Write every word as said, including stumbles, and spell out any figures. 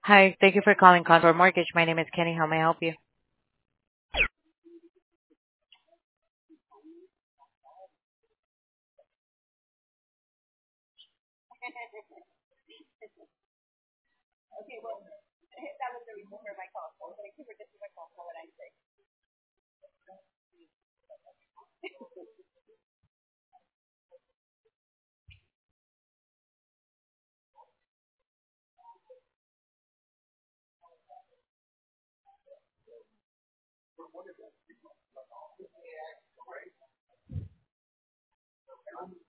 Hi, thank you for calling Contour Mortgage. My name is Kenny. How may I help you?